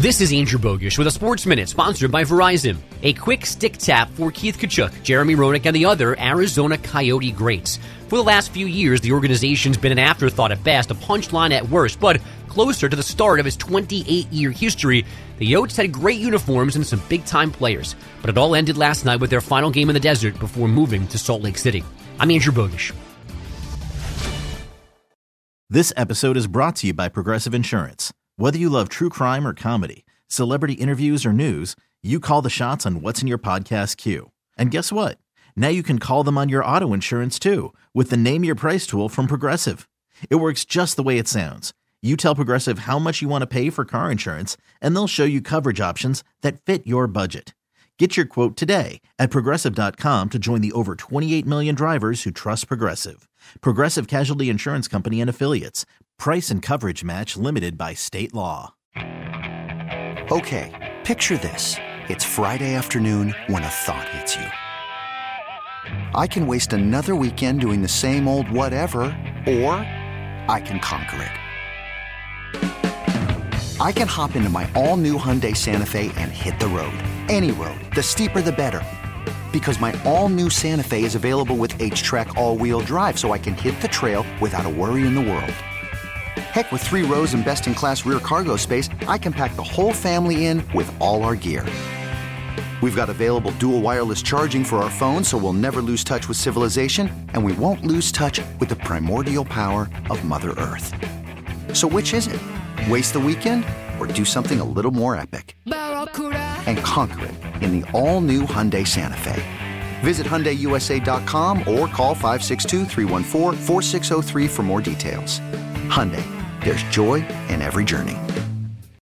This is Andrew Bogish with a Sports Minute sponsored by Verizon. A quick stick tap for Keith Tkachuk, Jeremy Roenick, and the other Arizona Coyote greats. For the last few years, the organization's been an afterthought at best, a punchline at worst, but closer to the start of its 28-year history, the Yotes had great uniforms and some big-time players. But it all ended last night with their final game in the desert before moving to Salt Lake City. I'm Andrew Bogish. This episode is brought to you by Progressive Insurance. Whether you love true crime or comedy, celebrity interviews or news, you call the shots on what's in your podcast queue. And guess what? Now you can call them on your auto insurance too with the Name Your Price tool from Progressive. It works just the way it sounds. You tell Progressive how much you want to pay for car insurance, and they'll show you coverage options that fit your budget. Get your quote today at Progressive.com to join the over 28 million drivers who trust Progressive. Progressive Casualty Insurance Company and Affiliates. Price and coverage match limited by state law. Okay, picture this. It's Friday afternoon when a thought hits you. I can waste another weekend doing the same old whatever, or I can conquer it. I can hop into my all-new Hyundai Santa Fe and hit the road. Any road. The steeper, the better. Because my all-new Santa Fe is available with H-Track all-wheel drive, so I can hit the trail without a worry in the world. Heck, with 3 rows and best-in-class rear cargo space, I can pack the whole family in with all our gear. We've got available dual wireless charging for our phones, so we'll never lose touch with civilization, and we won't lose touch with the primordial power of Mother Earth. So which is it? Waste the weekend or do something a little more epic? And conquer it in the all-new Hyundai Santa Fe. Visit HyundaiUSA.com or call 562-314-4603 for more details. Hyundai, there's joy in every journey.